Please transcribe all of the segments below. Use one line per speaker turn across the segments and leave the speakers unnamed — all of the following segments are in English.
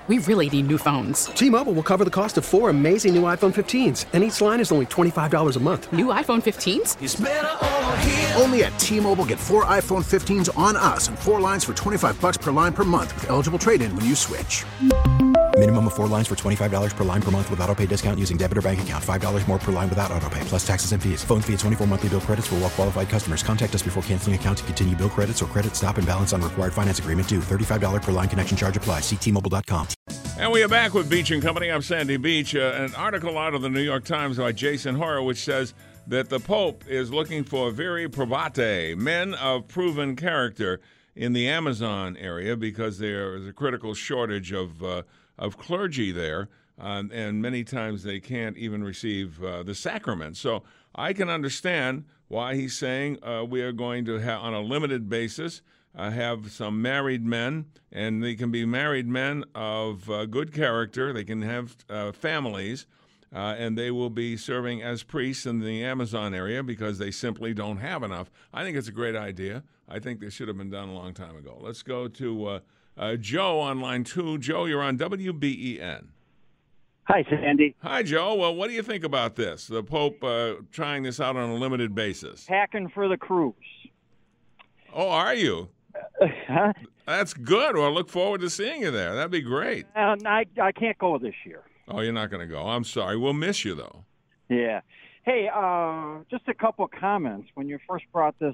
We really need new phones.
T-Mobile will cover the cost of 4 amazing new iPhone 15s, and each line is only $25 a month.
New iPhone 15s?
It's better over here.
Only at T-Mobile, get 4 iPhone 15s on us and 4 lines for $25 per line per month with eligible trade-in when you switch.
Minimum of 4 lines for $25 per line per month with autopay discount using debit or bank account. $5 more per line without autopay, plus taxes and fees. Phone fee at 24 monthly bill credits for well-qualified customers. Contact us before canceling account to continue bill credits or credit stop and balance on required finance agreement due. $35 per line connection charge applies. See T-Mobile.com.
And we are back with Beach and Company. I'm Sandy Beach. An article out of the New York Times by Jason Horowitz says that the Pope is looking for viri probate, men of proven character, in the Amazon area because there is a critical shortage of clergy there, and many times they can't even receive the sacrament. So I can understand why he's saying we are going to have, on a limited basis, have some married men, and they can be married men of good character. They can have families, and they will be serving as priests in the Amazon area because they simply don't have enough. I think it's a great idea. I think this should have been done a long time ago. Let's go to Joe on line 2. Joe, you're on WBEN.
Hi, Sandy.
Hi, Joe. Well, what do you think about this? The Pope trying this out on a limited basis.
Packing for the cruise.
Oh, are you?
Huh?
That's good. Well, I look forward to seeing you there. That'd be great.
I can't go this year.
Oh, you're not going to go. I'm sorry. We'll miss you, though.
Yeah. Hey, just a couple of comments. When you first brought this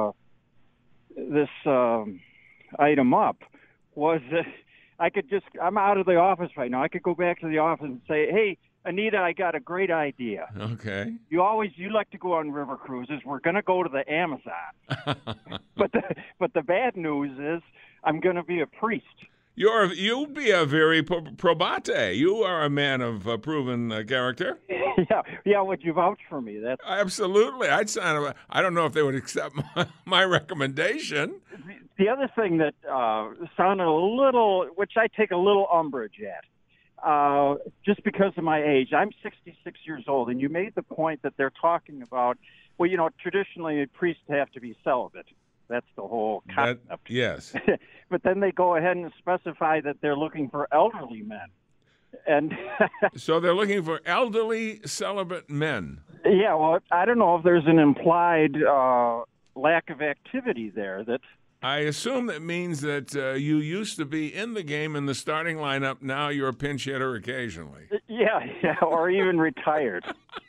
item up, was I'm out of the office right now. I could go back to the office and say, hey, Anita, I got a great idea.
Okay.
You like to go on river cruises. We're going to go to the Amazon. but the bad news is I'm going to be a priest.
You'll be a viri probate. You are a man of proven character.
Yeah. Would you vouch for me? That's
absolutely. I'd sign. I don't know if they would accept my recommendation.
The other thing that sounded a little, which I take a little umbrage at, just because of my age. I'm 66 years old, and you made the point that they're talking about, well, traditionally priests have to be celibate. That's the whole concept.
Yes.
But then they go ahead and specify that they're looking for elderly men. And
so they're looking for elderly celibate men.
Yeah, well, I don't know if there's an implied lack of activity there. That
I assume that means that you used to be in the game in the starting lineup. Now you're a pinch hitter occasionally.
Yeah, or even retired.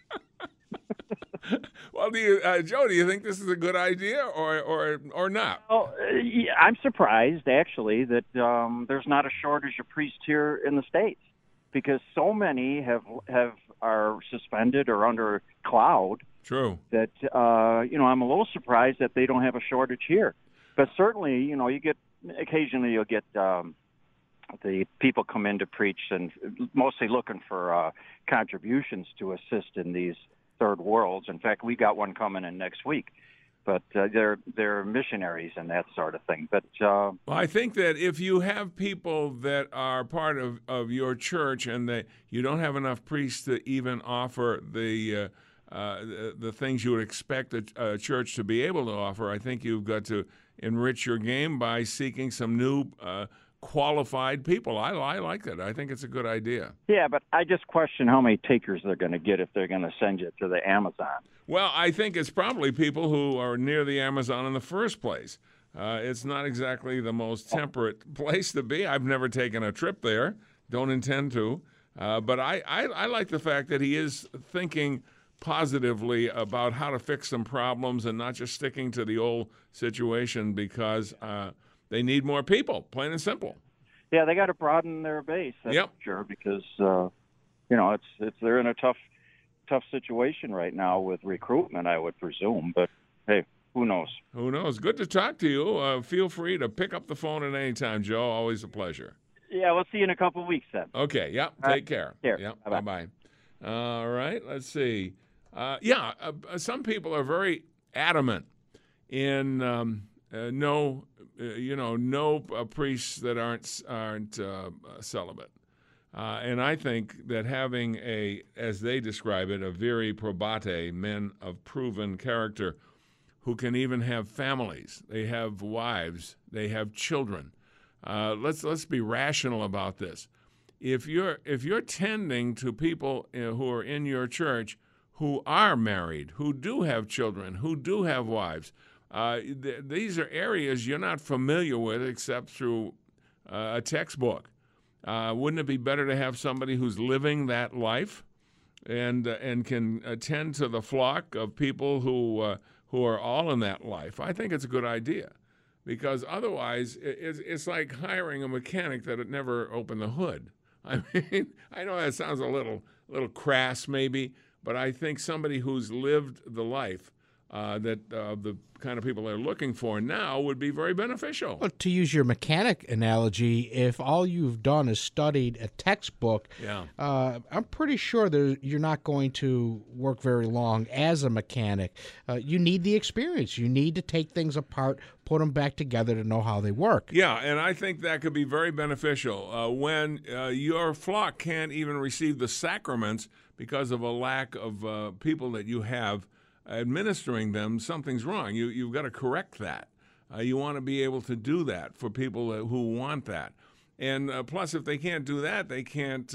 Well, Joe, do you think this is a good idea or not?
Well, yeah, I'm surprised, actually, that there's not a shortage of priests here in the States, because so many are suspended or under cloud.
True.
That, I'm a little surprised that they don't have a shortage here. But certainly, occasionally you'll get the people come in to preach and mostly looking for contributions to assist in these third worlds. In fact, we got one coming in next week, but they're missionaries and that sort of thing. But
well, I think that if you have people that are part of your church and that you don't have enough priests to even offer the things you would expect a church to be able to offer, I think you've got to enrich your game by seeking some new qualified people. I like that. I think it's a good idea.
Yeah, but I just question how many takers they're going to get if they're going to send you to the Amazon.
Well, I think it's probably people who are near the Amazon in the first place. It's not exactly the most temperate place to be. I've never taken a trip there. Don't intend to. But I like the fact that he is thinking positively about how to fix some problems and not just sticking to the old situation because they need more people, plain and simple.
Yeah, they got to broaden their base. That's sure, because they're in a tough situation right now with recruitment, I would presume. But hey, who knows? Who knows?
Good to talk to you. Feel free to pick up the phone at any time, Joe. Always a pleasure.
Yeah, we'll see you in a couple of weeks then.
Okay. Yep. Take care.
Yep.
Bye-bye. All right. Let's see. Some people are very adamant in no priests that aren't celibate, and I think that having as they describe it, a viri probate, men of proven character, who can even have families, they have wives, they have children. Let's be rational about this. if you're tending to people who are in your church who are married, who do have children, who do have wives, these are areas you're not familiar with except through a textbook. Wouldn't it be better to have somebody who's living that life and can attend to the flock of people who are all in that life? I think it's a good idea, because otherwise it's like hiring a mechanic that had never opened the hood. I mean, I know that sounds a little crass maybe, but I think somebody who's lived the life that the kind of people they're looking for now would be very beneficial.
Well, to use your mechanic analogy, if all you've done is studied a textbook, I'm pretty sure you're not going to work very long as a mechanic. You need the experience. You need to take things apart, put them back together to know how they work.
Yeah, and I think that could be very beneficial. When your flock can't even receive the sacraments because of a lack of people that you have administering them, something's wrong. You've got to correct that. You want to be able to do that for people who want that. And plus, if they can't do that, they can't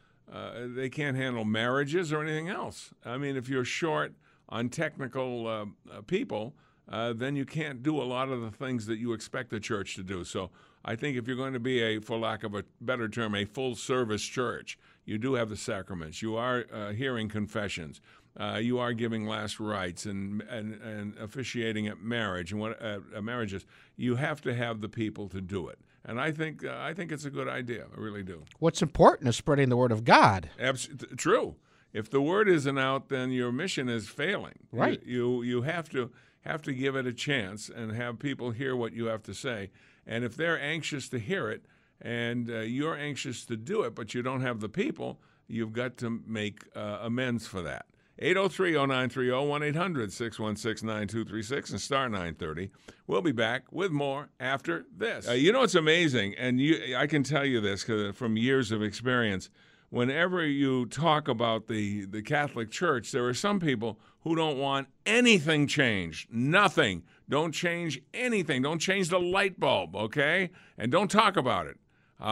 handle marriages or anything else. I mean, if you're short on technical people, then you can't do a lot of the things that you expect the church to do. So I think if you're going to be for lack of a better term, a full-service church, you do have the sacraments. You are hearing confessions. You are giving last rites and officiating at marriage and marriages. You have to have the people to do it, and I think it's a good idea. I really do.
What's important is spreading the word of God.
True. If the word isn't out, then your mission is failing.
Right.
You have to give it a chance and have people hear what you have to say. And if they're anxious to hear it, and you're anxious to do it, but you don't have the people, you've got to make amends for that. 803-0930, 1-800-616-9236, and star 930. We'll be back with more after this. It's amazing, and I can tell you this from years of experience. Whenever you talk about the Catholic Church, there are some people who don't want anything changed. Nothing. Don't change anything. Don't change the light bulb, okay? And don't talk about it.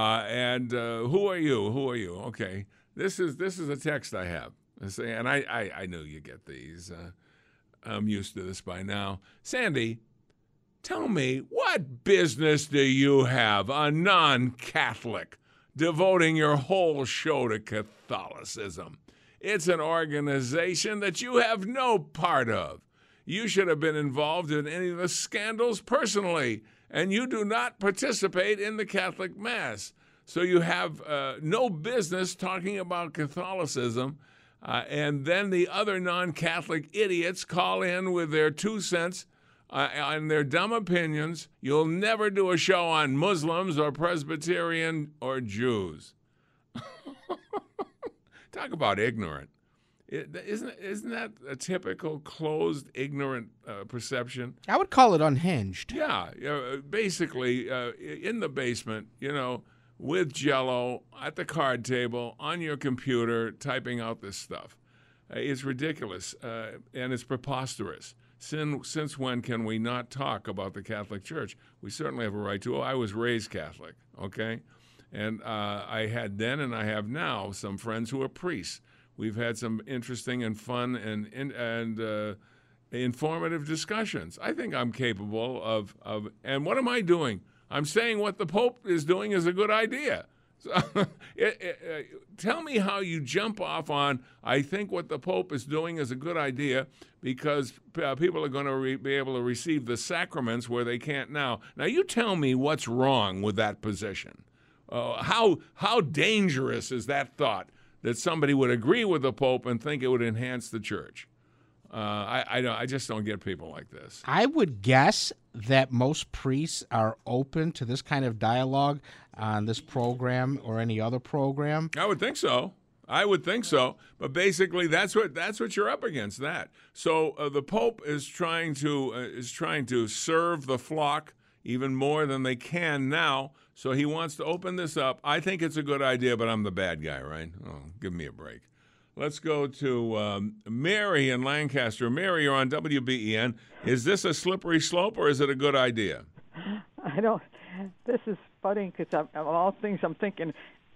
Who are you? Who are you? Okay. This is a text I have. And I knew you get these. I'm used to this by now. Sandy, tell me, what business do you have, a non-Catholic, devoting your whole show to Catholicism? It's an organization that you have no part of. You should have been involved in any of the scandals personally, and you do not participate in the Catholic Mass. So you have no business talking about Catholicism. And then the other non-Catholic idiots call in with their 2 cents on their dumb opinions. You'll never do a show on Muslims or Presbyterian or Jews. Talk about ignorant. Isn't that a typical closed, ignorant perception?
I would call it unhinged.
Yeah, basically in the basement, with Jell-O at the card table, on your computer, typing out this stuff. It's ridiculous, and it's preposterous. Since when can we not talk about the Catholic Church? We certainly have a right to. I was raised Catholic, okay? And I had then and I have now some friends who are priests. We've had some interesting and fun and informative discussions. I think I'm capable of. And what am I doing? I'm saying what the Pope is doing is a good idea. So, tell me how you jump off on, I think what the Pope is doing is a good idea because people are going to be able to receive the sacraments where they can't now. Now, you tell me what's wrong with that position. How dangerous is that thought that somebody would agree with the Pope and think it would enhance the church? I just don't get people like this.
I would guess that most priests are open to this kind of dialogue on this program or any other program.
I would think so. But basically, that's what you're up against. That. So the Pope is trying to serve the flock even more than they can now. So he wants to open this up. I think it's a good idea, but I'm the bad guy, right? Oh, give me a break. Let's go to Mary in Lancaster. Mary, you're on WBEN. Is this a slippery slope or is it a good idea?
I don't. This is funny because of all things I'm thinking,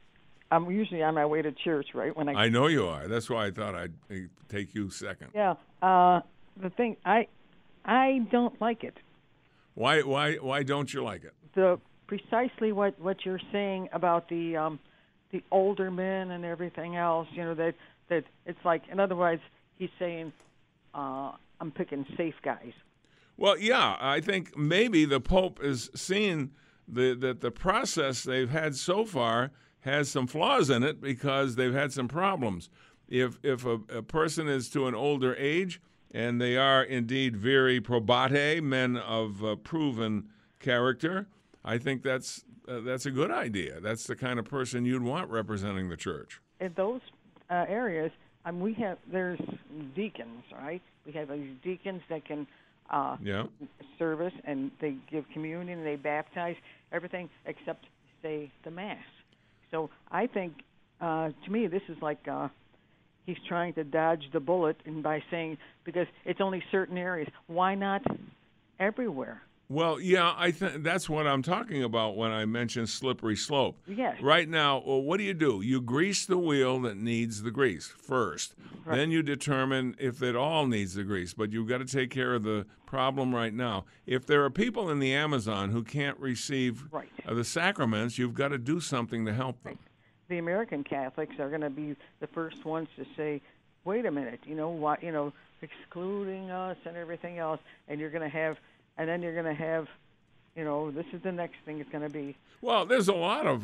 I'm usually on my way to church, right? When
I know you are. That's why I thought I'd take you second.
Yeah. The thing, I don't like it.
Why don't you like it?
Precisely what you're saying about the older men and everything else. That it's like, in other words, he's saying, I'm picking safe guys.
Well, yeah, I think maybe the Pope is seeing that the process they've had so far has some flaws in it because they've had some problems. If a person is to an older age and they are indeed very probate, men of proven character, I think that's a good idea. That's the kind of person you'd want representing the church.
In those areas, there's deacons, right? We have these deacons that can service, and they give communion, and they baptize, everything except, say, the Mass. So I think, to me, this is like he's trying to dodge the bullet, and by saying, because it's only certain areas. Why not everywhere?
Well, yeah, I think that's what I'm talking about when I mention slippery slope.
Yes.
Right now, well, what do? You grease the wheel that needs the grease first. Right. Then you determine if it all needs the grease. But you've got to take care of the problem right now. If there are people in the Amazon who can't receive the sacraments, you've got to do something to help them.
Right. The American Catholics are going to be the first ones to say, wait a minute, excluding us and everything else, and you're going to have... And then you're going to have, this is the next thing it's going to be.
Well, there's a lot of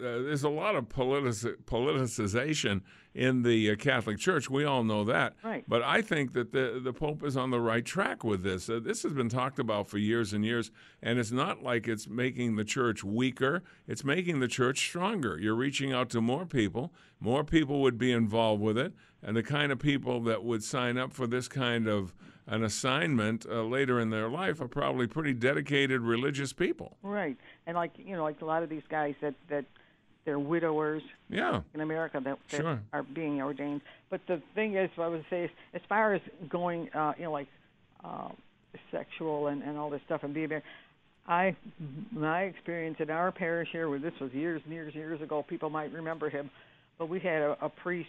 politicization in the Catholic Church. We all know that.
Right.
But I think that the Pope is on the right track with this. This has been talked about for years and years, and it's not like it's making the church weaker. It's making the church stronger. You're reaching out to more people. More people would be involved with it, and the kind of people that would sign up for this kind of an assignment later in their life are probably pretty dedicated religious people.
Right. And like a lot of these guys that they're widowers in America that are being ordained. But the thing is, what I would say is, as far as going, sexual and all this stuff and being there, my experience in our parish here, where this was years and years and years ago, people might remember him, but we had a priest,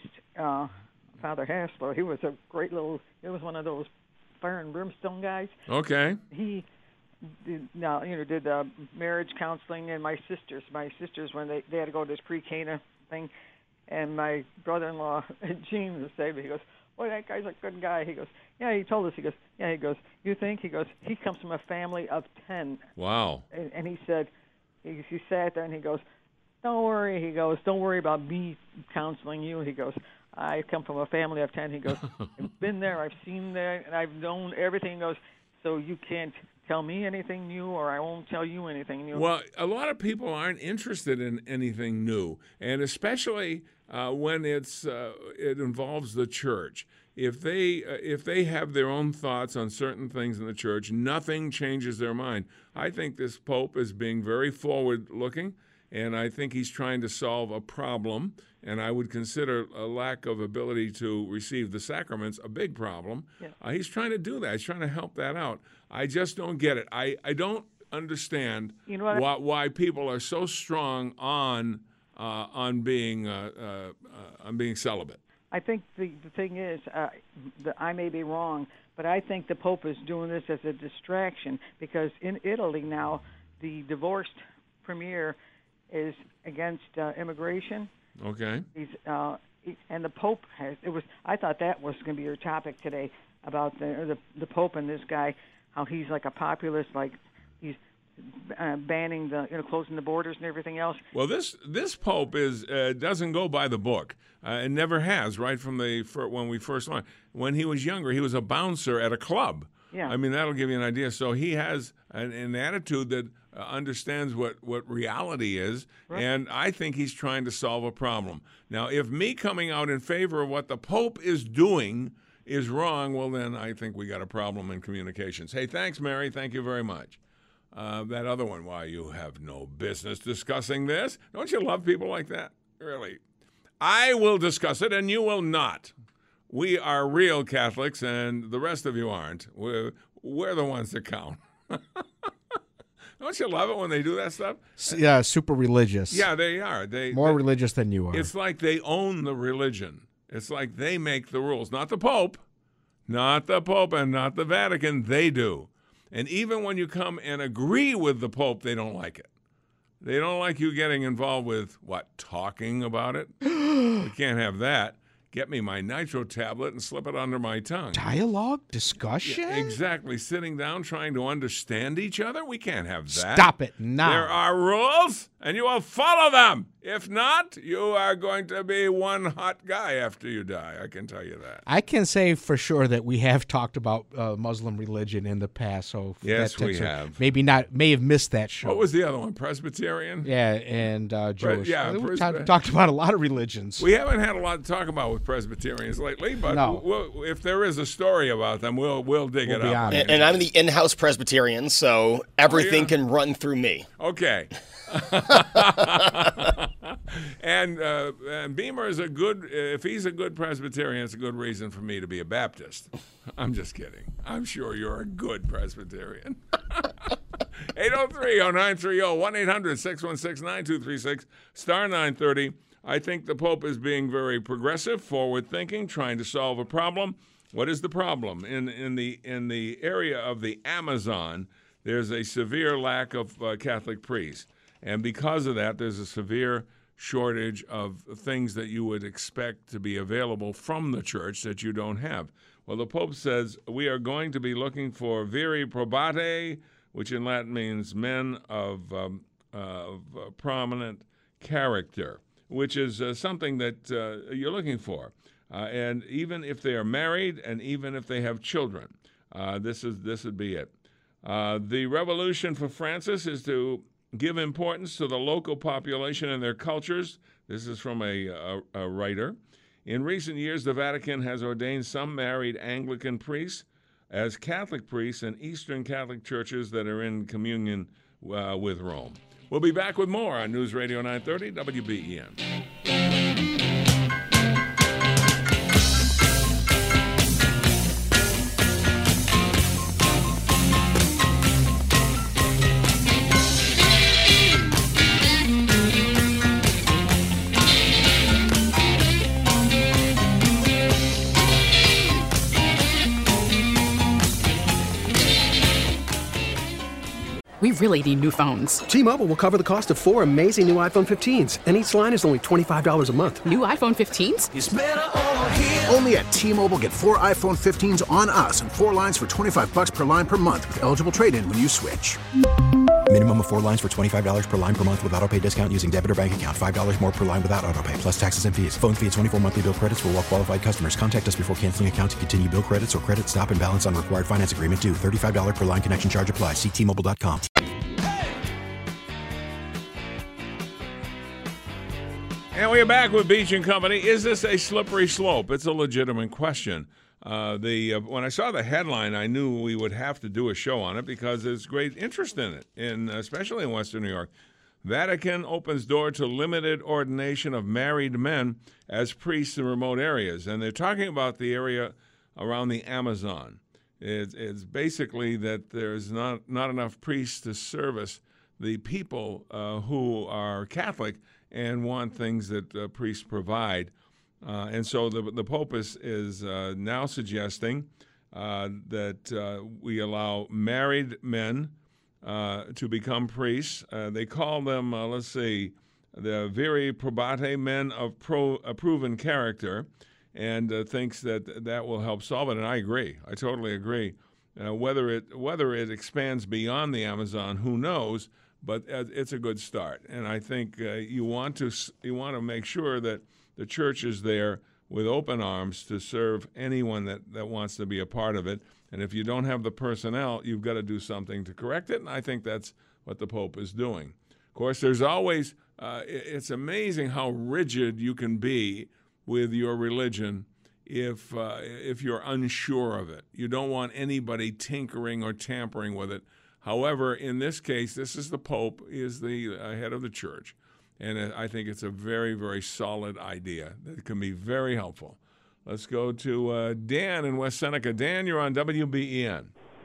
Father Hassler. He was a great he was one of those fire and brimstone guys.
Okay.
He did marriage counseling, and my sisters when they had to go to this pre-Cana thing, and my brother-in-law Gene was saying, he goes, "Boy, that guy's a good guy." He goes, "Yeah." He told us. He goes, "Yeah." He goes, "You think?" He goes, "He comes from a family of 10."
Wow.
And he said, he sat there and he goes, "Don't worry." He goes, "Don't worry about me counseling you." He goes, "I come from a family of 10. He goes, "I've been there, I've seen that, and I've known everything." He goes, "So you can't tell me anything new, or I won't tell you anything new."
Well, a lot of people aren't interested in anything new, and especially when it involves the church. If they have their own thoughts on certain things in the church, nothing changes their mind. I think this Pope is being very forward-looking, and I think he's trying to solve a problem, and I would consider a lack of ability to receive the sacraments a big problem. Yeah. He's trying to do that. He's trying to help that out. I just don't get it. I don't understand why people are so strong on being celibate.
I think the thing is, I may be wrong, but I think the Pope is doing this as a distraction, because in Italy now, the divorced premier is against immigration.
Okay.
And the Pope I thought that was going to be your topic today, about the Pope and this guy, how he's like a populist, like he's banning closing the borders and everything else.
Well, this Pope doesn't go by the book, and never has, right from when we first learned. When he was younger, he was a bouncer at a club.
Yeah.
I mean, that'll give you an idea. So he has an attitude that understands what reality is, right. And I think he's trying to solve a problem. Now, if me coming out in favor of what the Pope is doing is wrong, well, then I think we got a problem in communications. Hey, thanks, Mary. Thank you very much. That other one, why, you have no business discussing this. Don't you love people like that? Really? I will discuss it, and you will not. We are real Catholics, and the rest of you aren't. We're the ones that count. Don't you love it when they do that stuff?
Yeah, super religious.
Yeah, they are.
More religious than you are.
It's like they own the religion. It's like they make the rules. Not the Pope. Not the Pope and not the Vatican. They do. And even when you come and agree with the Pope, they don't like it. They don't like you getting involved with, talking about it? We can't have that. Get me my nitro tablet and slip it under my tongue.
Dialogue? Discussion?
Yeah, exactly. Sitting down, trying to understand each other? We can't have that.
Stop it now.
There are rules, and you will follow them. If not, you are going to be one hot guy after you die. I can tell you that.
I can say for sure that we have talked about Muslim religion in the past. So
yes, we have.
May have missed that show.
What was the other one? Presbyterian?
Yeah, and Jewish.
We
talked about a lot of religions.
We haven't had a lot to talk about with Presbyterians lately, but if there is a story about them, we'll dig it up.
And I'm the in-house Presbyterian, so everything can run through me.
Okay. And Beamer is if he's a good Presbyterian, it's a good reason for me to be a Baptist. I'm just kidding. I'm sure you're a good Presbyterian. 803-0930, 1-800-616-9236, star 930. I think the Pope is being very progressive, forward-thinking, trying to solve a problem. What is the problem? In the area of the Amazon, there's a severe lack of Catholic priests. And because of that, there's a severe shortage of things that you would expect to be available from the church that you don't have. Well, the Pope says we are going to be looking for viri probate, which in Latin means men of prominent character, which is something that you're looking for. And even if they are married and even if they have children, this would be it. The revolution for Francis is to give importance to the local population and their cultures. This is from a writer. In recent years, the Vatican has ordained some married Anglican priests as Catholic priests in Eastern Catholic churches that are in communion with Rome. We'll be back with more on News Radio 930 WBEN.
We really need new phones.
T-Mobile will cover the cost of 4 amazing new iPhone 15s, and each line is only $25 a month.
New iPhone 15s?
It's better over here. Only at T-Mobile, get 4 iPhone 15s on us and 4 lines for $25 per line per month with eligible trade-in when you switch.
Minimum of 4 lines for $25 per line per month with autopay discount using debit or bank account. $5 more per line without autopay, plus taxes and fees. Phone fee at 24 monthly bill credits for well-qualified customers. Contact us before canceling account to continue bill credits or credit stop and balance on required finance agreement due. $35 per line connection charge applies. See T-Mobile.com.
And we're back with Beach and Company. Is this a slippery slope? It's a legitimate question. When I saw the headline, I knew we would have to do a show on it because there's great interest in it, especially in Western New York. Vatican opens door to limited ordination of married men as priests in remote areas. And they're talking about the area around the Amazon. It's basically that there's not enough priests to service the people who are Catholic and want things that priests provide. And so the Pope is now suggesting that we allow married men to become priests. They call them, the viri probate, men of proven character, and thinks that will help solve it. And I agree. I totally agree. Whether it expands beyond the Amazon, who knows? But it's a good start. And I think you want to make sure that the church is there with open arms to serve anyone that wants to be a part of it. And if you don't have the personnel, you've got to do something to correct it. And I think that's what the Pope is doing. Of course, there's always, it's amazing how rigid you can be with your religion if you're unsure of it. You don't want anybody tinkering or tampering with it. However, in this case, this is the Pope, he is the head of the church. And I think it's a very, very solid idea that can be very helpful. Let's go to Dan in West Seneca. Dan, you're on WBEN.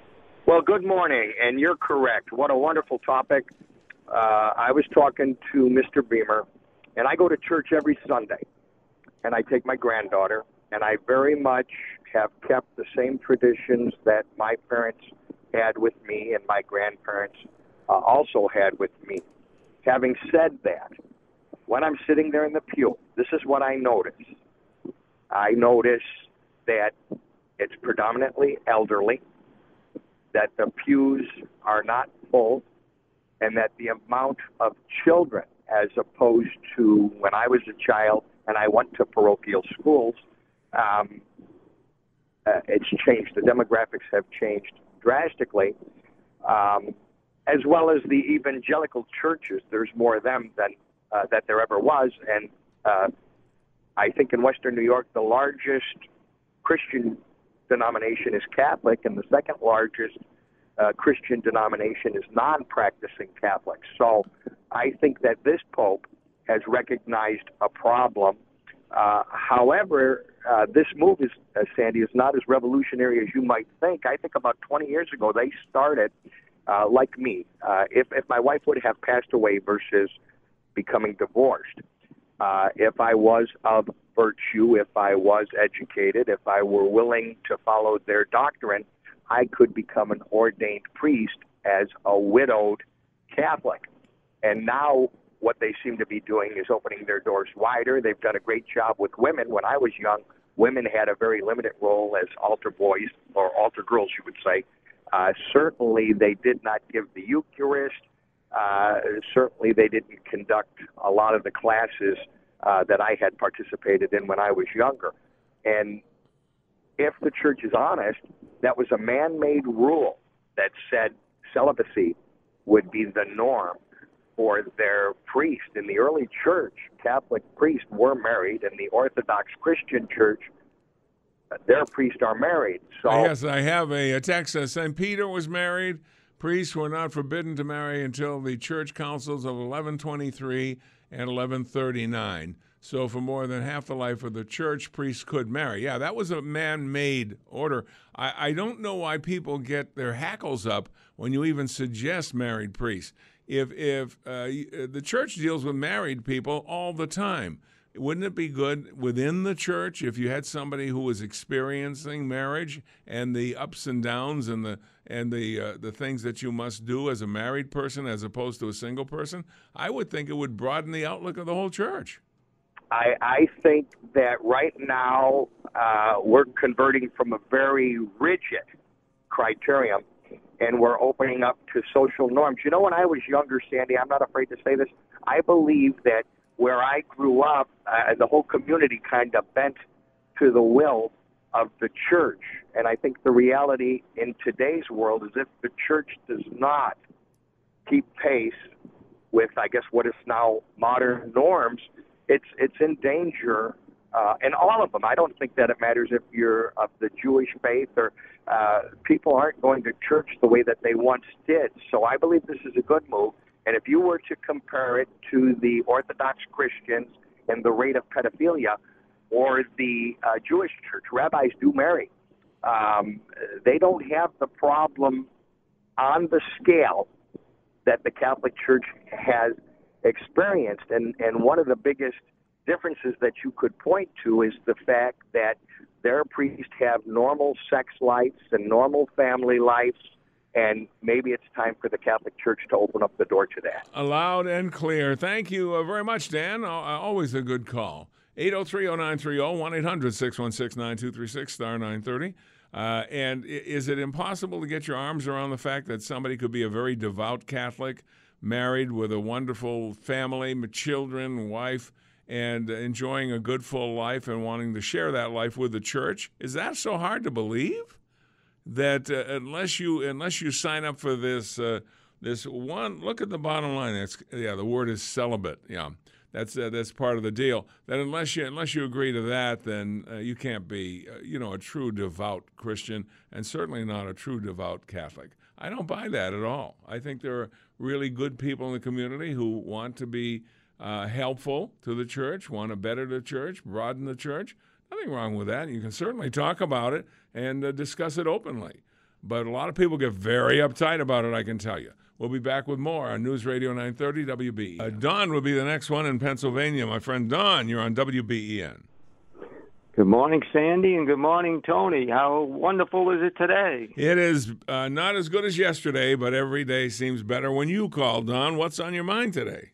Well, good morning, and you're correct. What a wonderful topic. I was talking to Mr. Beamer, and I go to church every Sunday, and I take my granddaughter, and I very much have kept the same traditions that my parents had with me and my grandparents also had with me. Having said that, when I'm sitting there in the pew, this is what I notice. I notice that it's predominantly elderly, that the pews are not full, and that the amount of children, as opposed to when I was a child and I went to parochial schools, it's changed. The demographics have changed drastically, as well as the evangelical churches. There's more of them than that there ever was, and I think in Western New York, the largest Christian denomination is Catholic, and the second largest Christian denomination is non-practicing Catholics. So I think that this Pope has recognized a problem. However, this move, Sandy, is not as revolutionary as you might think. I think about 20 years ago, they started, like me, if my wife would have passed away versus becoming divorced, if I was of virtue, if I was educated, if I were willing to follow their doctrine, I could become an ordained priest as a widowed Catholic. And now what they seem to be doing is opening their doors wider. They've done a great job with women. When I was young, women had a very limited role as altar boys, or altar girls, you would say. Certainly, they did not give the Eucharist. Certainly, they didn't conduct a lot of the classes that I had participated in when I was younger. And if the church is honest, that was a man-made rule that said celibacy would be the norm for their priest. In the early church, Catholic priests were married. In the Orthodox Christian church, their priests are married. So
yes, I have a text that St. Peter was married. Priests were not forbidden to marry until the church councils of 1123 and 1139. So for more than half the life of the church, priests could marry. Yeah, that was a man-made order. I don't know why people get their hackles up when you even suggest married priests. If the church deals with married people all the time, wouldn't it be good within the church if you had somebody who was experiencing marriage and the ups and downs and the things that you must do as a married person as opposed to a single person? I would think it would broaden the outlook of the whole church.
I think that right now we're converting from a very rigid criterion, and we're opening up to social norms. You know, when I was younger, Sandy, I'm not afraid to say this, I believe that where I grew up, the whole community kind of bent to the will of the church. And I think the reality in today's world is if the church does not keep pace with, I guess, what is now modern norms, it's in danger, and all of them. I don't think that it matters if you're of the Jewish faith or people aren't going to church the way that they once did. So I believe this is a good move. And if you were to compare it to the Orthodox Christians and the rate of pedophilia or the Jewish church, rabbis do marry. They don't have the problem on the scale that the Catholic Church has experienced. And one of the biggest differences that you could point to is the fact that their priests have normal sex lives and normal family lives, and maybe it's time for the Catholic Church to open up the door to that.
Loud and clear. Thank you very much, Dan. Always a good call. 803-0930, 1-800-616-9236, star 930. And is it impossible to get your arms around the fact that somebody could be a very devout Catholic, married with a wonderful family, children, wife, and enjoying a good full life and wanting to share that life with the church? Is that so hard to believe? That unless you sign up for this one, look at the bottom line. The word is celibate. Yeah, that's part of the deal. That unless you agree to that, then you can't be a true devout Christian, and certainly not a true devout Catholic. I don't buy that at all. I think there are really good people in the community who want to be helpful to the church, want to better the church, broaden the church. Nothing wrong with that. You can certainly talk about it and discuss it openly. but a lot of people get very uptight about it, I can tell you. We'll be back with more on News Radio 930 WBEN. Don will be the next one in Pennsylvania. My friend Don, you're on WBEN.
Good morning, Sandy, and good morning, Tony. How wonderful is it today?
It is not as good as yesterday, but every day seems better when you call, Don. What's on your mind today?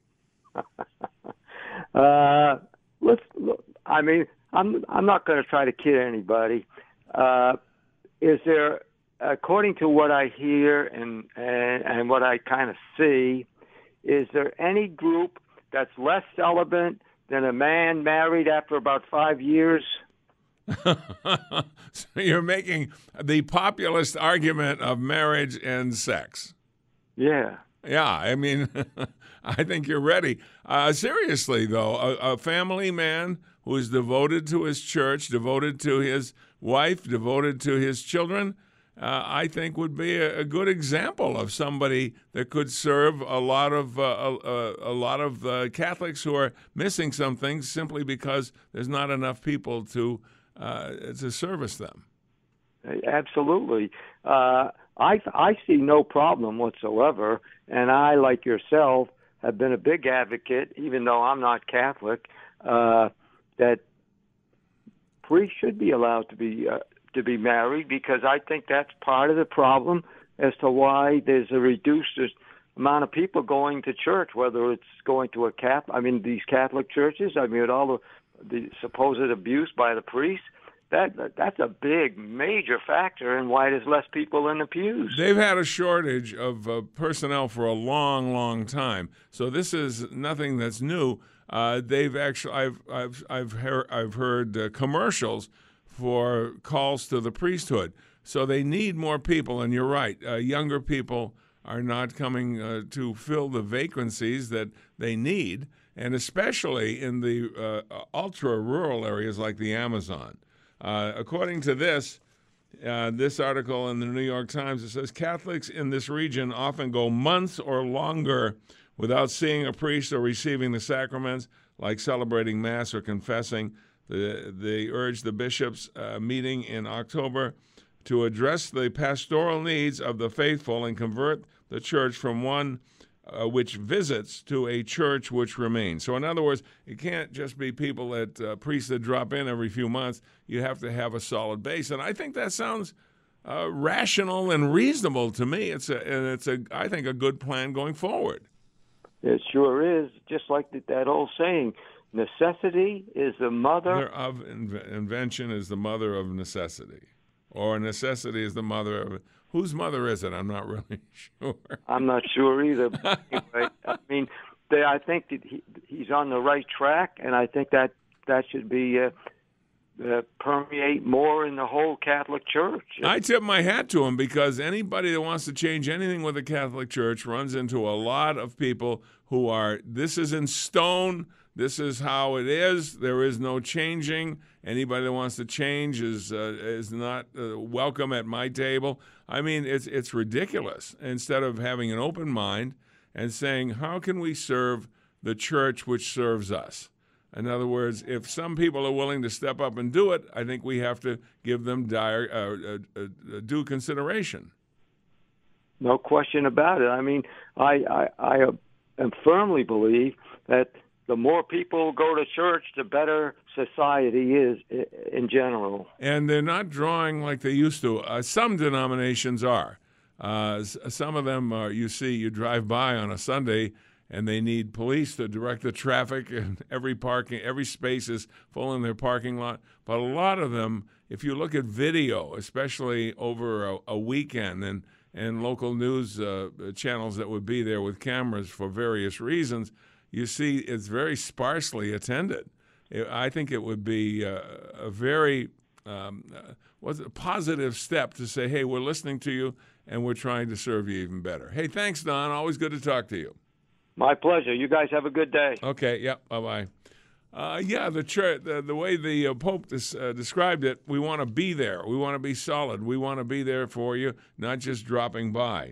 Let's look. I mean, I'm not going to try to kid anybody. Is there, according to what I hear and what I kind of see, is there any group that's less celibate than a man married after about 5 years?
So you're making the populist argument of marriage and sex.
Yeah.
Yeah, I mean, I think you're ready. Seriously, though, a family man who is devoted to his church, devoted to his wife, devoted to his children, I think would be a good example of somebody that could serve a lot of Catholics who are missing some things simply because there's not enough people to service them.
Absolutely. I see no problem whatsoever, and I, like yourself, have been a big advocate, even though I'm not Catholic, that priests should be allowed to be married, because I think that's part of the problem as to why there's a reduced amount of people going to church, whether it's going to these Catholic churches, with all the supposed abuse by the priests. That's a big, major factor in why there's less people in the pews.
They've had a shortage of personnel for a long, long time. So this is nothing that's new. They've actually, I've heard commercials for calls to the priesthood. So they need more people, and you're right. Younger people are not coming to fill the vacancies that they need, and especially in the ultra-rural areas like the Amazon. According to this article in the New York Times, it says Catholics in this region often go months or longer without seeing a priest or receiving the sacraments, like celebrating Mass or confessing. They urge the bishops meeting in October to address the pastoral needs of the faithful and convert the church from one which visits to a church which remains. So in other words, it can't just be people priests that drop in every few months. You have to have a solid base. And I think that sounds rational and reasonable to me. It's I think, a good plan going forward.
It sure is. Just like that old saying, necessity is the mother
of invention is the mother of necessity. Or necessity is the mother of... Whose mother is it? I'm not really sure.
I'm not sure either. But anyway, I think that he's on the right track, and I think that should be permeate more in the whole Catholic Church.
I tip my hat to him, because anybody that wants to change anything with the Catholic Church runs into a lot of people who are, this is in stone, this is how it is, there is no changing. Anybody that wants to change is not welcome at my table. I mean, it's ridiculous. Instead of having an open mind and saying, how can we serve the church which serves us? In other words, if some people are willing to step up and do it, I think we have to give them due consideration.
No question about it. I mean, I firmly believe that the more people go to church, the better society is in general.
And they're not drawing like they used to. Some denominations are. Some of them are, you drive by on a Sunday, and they need police to direct the traffic, and every space is full in their parking lot. But a lot of them, if you look at video, especially over a weekend, and local news channels that would be there with cameras for various reasons, you see it's very sparsely attended. I think it would be a very positive step to say, hey, we're listening to you, and we're trying to serve you even better. Hey, thanks, Don. Always good to talk to you.
My pleasure. You guys have a good day.
Okay, yeah, bye-bye. The church, the way the Pope described it, we want to be there. We want to be solid. We want to be there for you, not just dropping by.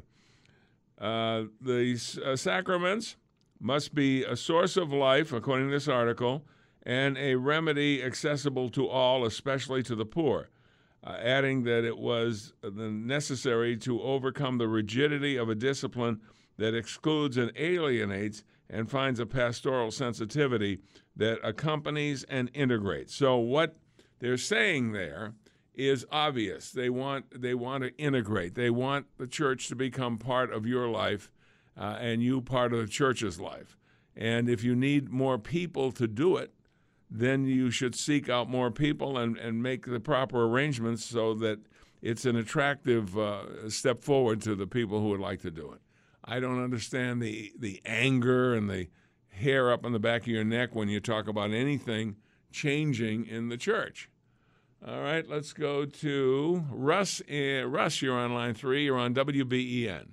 The sacraments must be a source of life, according to this article, and a remedy accessible to all, especially to the poor. adding that it was necessary to overcome the rigidity of a discipline that excludes and alienates and finds a pastoral sensitivity that accompanies and integrates. So what they're saying there is obvious. They want to integrate. They want the church to become part of your life and you part of the church's life. And if you need more people to do it, then you should seek out more people and make the proper arrangements so that it's an attractive step forward to the people who would like to do it. I don't understand the anger and the hair up on the back of your neck when you talk about anything changing in the church. All right, let's go to Russ. Russ, you're on line 3. You're on WBEN.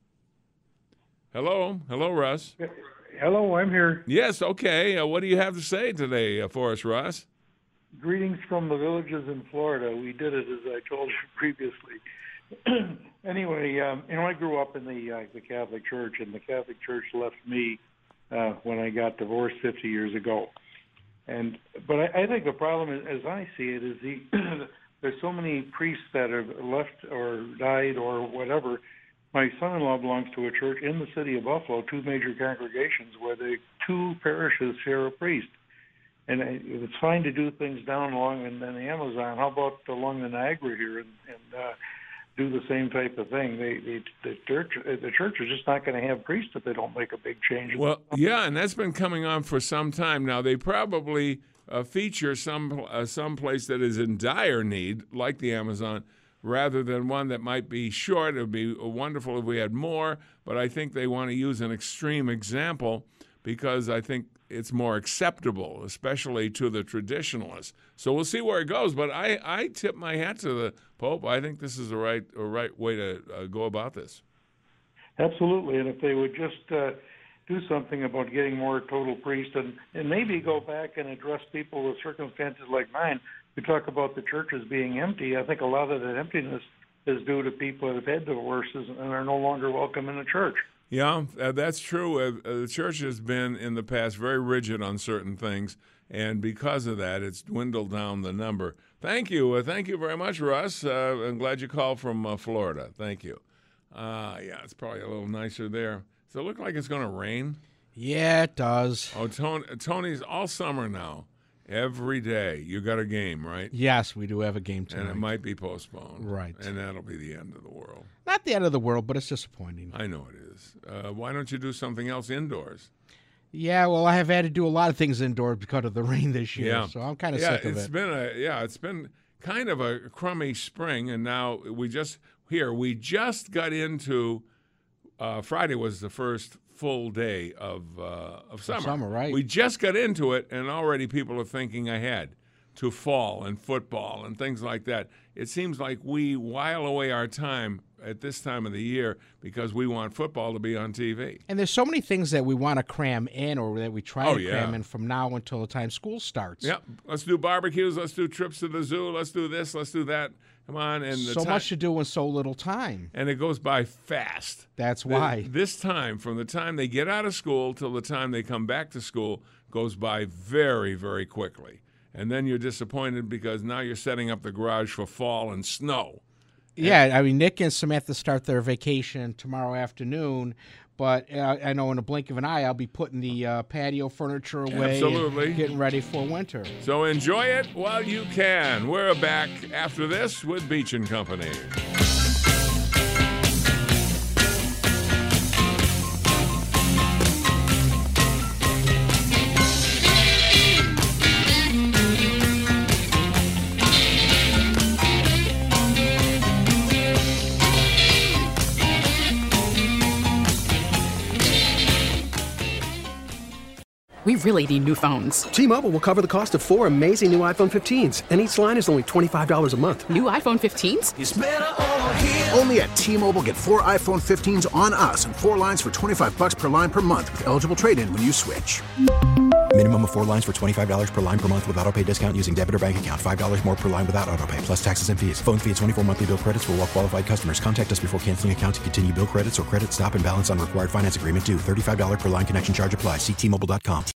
Hello, Russ.
Hello, I'm here.
Yes, okay. What do you have to say today for us, Russ?
Greetings from the villages in Florida. We did it, as I told you previously. Anyway, I grew up in the Catholic Church, and the Catholic Church left me when I got divorced 50 years ago. But I think the problem, as I see it, is there's so many priests that have left or died or whatever. My son-in-law belongs to a church in the city of Buffalo, 2 major congregations where the 2 parishes share a priest. And it's fine to do things down along in the Amazon. How about along the Niagara here and do the same type of thing? The church is just not going to have priests if they don't make a big change.
Well, yeah, and that's been coming on for some time now. They probably feature some place that is in dire need, like the Amazon, rather than one that might be short. It would be wonderful if we had more, but I think they want to use an extreme example because I think it's more acceptable, especially to the traditionalists. So we'll see where it goes, but I tip my hat to the Pope. I think this is the right way to go about this.
Absolutely, and if they would just do something about getting more total priests and maybe go back and address people with circumstances like mine. We talk about the churches being empty. I think a lot of that emptiness is due to people that have had divorces and are no longer welcome in the church.
Yeah, that's true. The church has been in the past very rigid on certain things, and because of that, it's dwindled down the number. Thank you. Thank you very much, Russ. I'm glad you called from Florida. Thank you. Yeah, it's probably a little nicer there. Does it look like it's going to rain?
Yeah, it does.
Oh, Tony's all summer now. Every day you got a game, right?
Yes, we do have a game tonight.
And it might be postponed.
Right.
And that'll be the end of the world.
Not the end of the world, but it's disappointing.
I know it is. Why don't you do something else indoors?
Yeah, well, I have had to do a lot of things indoors because of the rain this year, so I'm kind of sick of it.
It's been kind of a crummy spring, and now we just got into Friday was the first full day of summer.
Summer, right?
We just got into it, and already people are thinking ahead to fall and football and things like that. It seems like we while away our time at this time of the year because we want football to be on TV.
And there's so many things that we want to cram in or that we try to cram in from now until the time school starts.
Yep. Let's do barbecues. Let's do trips to the zoo. Let's do this. Let's do that. Come on. And
so much to do in so little time.
And it goes by fast.
That's why.
This time, from the time they get out of school till the time they come back to school, goes by very, very quickly. And then you're disappointed because now you're setting up the garage for fall and snow.
Yeah, I mean, Nick and Samantha start their vacation tomorrow afternoon, but I know in a blink of an eye I'll be putting the patio furniture away.
Absolutely.
And getting ready for winter.
So enjoy it while you can. We're back after this with Beach & Company.
We really need new phones.
T-Mobile will cover the cost of 4 amazing new iPhone 15s, and each line is only $25 a month.
New iPhone 15s?
It's better over here. Only at T-Mobile, get 4 iPhone 15s on us and 4 lines for $25 per line per month with eligible trade-in when you switch.
Minimum of 4 lines for $25 per line per month with autopay discount using debit or bank account. $5 more per line without autopay, plus taxes and fees. Phone fee at 24 monthly bill credits for well-qualified customers. Contact us before canceling account to continue bill credits or credit stop and balance on required finance agreement due. $35 per line connection charge applies. See T-Mobile.com.